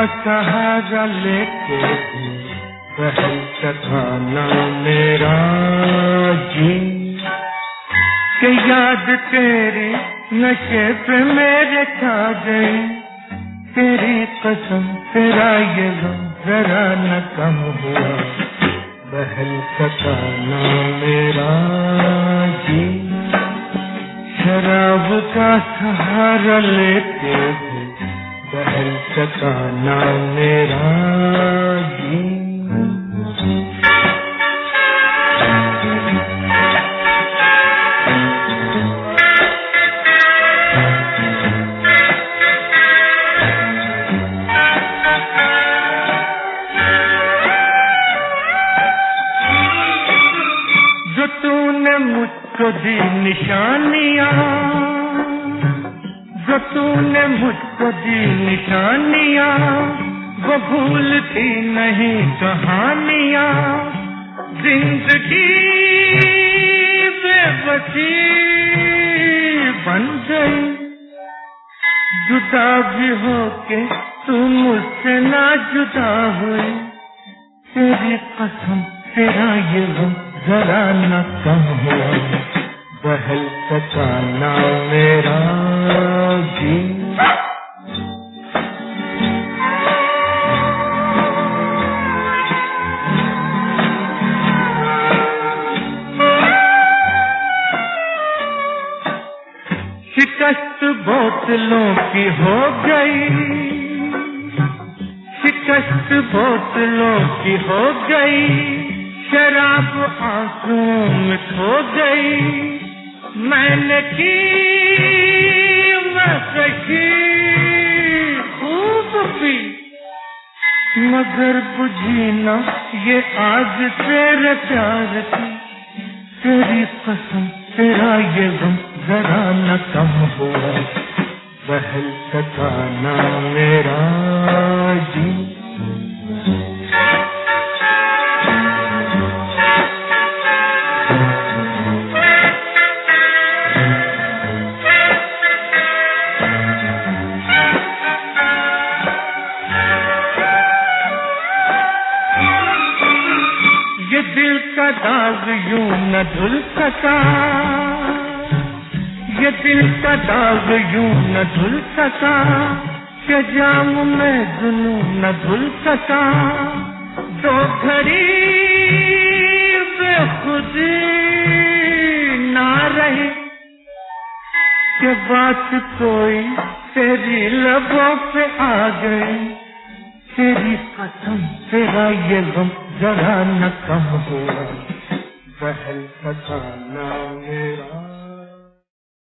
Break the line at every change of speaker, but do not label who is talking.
सहारा लेके बहल सका ना मेरा जी कि याद तेरी नशे पे मेरे खा गई। तेरी कसम तेरा ये गम जरा न कम हुआ, बहल सका ना मेरा जी। शराब का सहारा लेके बहल सका ना मेरा जी। जो तूने मुझको दी निशानियाँ, जो तूने मुझको दी निशानियाँ, वो भूलती नहीं कहानियाँ। जिंदगी बेबसी बन गई, जुदा भी होके तू मुझसे ना जुदा हुई। तेरी कसम तेरा ये गम जरा न कम हुआ, बहल सका ना मेरा जी। शिकस्त बोतलों की हो गई, शिकस्त बोतलों की हो गई। शराब आंसुओं में खो गई। मैंने की मैं सही खूब पी, मगर बुझी ना ये आग तेरे प्यार की। तेरी कसम तेरा ये गम जरा न कम हुआ, बहल सका ना मेरा जी। ये दिल का दाग यूं न धुल सका, ये दिल का दाग यूं न धुल सका, कि जाम में जुनूं न धुल सका। दो घड़ी बेखुदी ना रही, कि बात कोई तेरी लबों पे आ गई। तेरी कसम तेरा ये गम जरा न कम हुआ, बहल सका ना मेरा।